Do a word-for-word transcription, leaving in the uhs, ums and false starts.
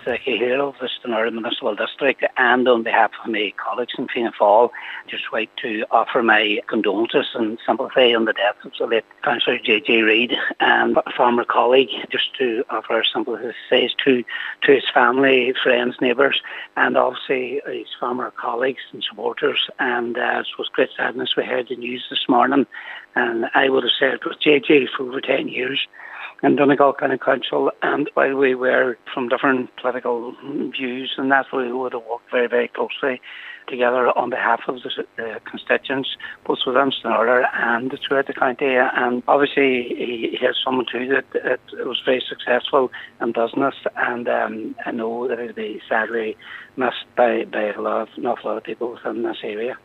the Cahill of the Stranraer Municipal District, and on behalf of my colleagues in Fianna Fáil, just like to offer my condolences and sympathy on the death of the late Councillor J J Reid and a former colleague, just to offer sympathy to, to his family, friends, neighbours, and obviously his former colleagues and supporters. And uh, it was great sadness we heard the news this morning, and I would have served with J J for over ten years in Donegal County Council, and while we were from different political views, and that's why we would have worked very, very closely together on behalf of the, the constituents, both within Stranraer and throughout the county. And obviously he, he has someone too that, that was very successful in business, and um, I know that he'll be sadly missed by, by a lot of, an awful lot of people within this area.